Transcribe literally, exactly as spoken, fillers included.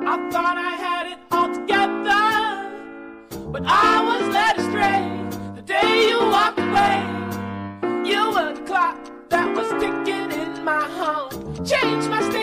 I thought I had it all together, but I was led astray the day you walked away. You were the clock that was ticking in my home. Changed my state.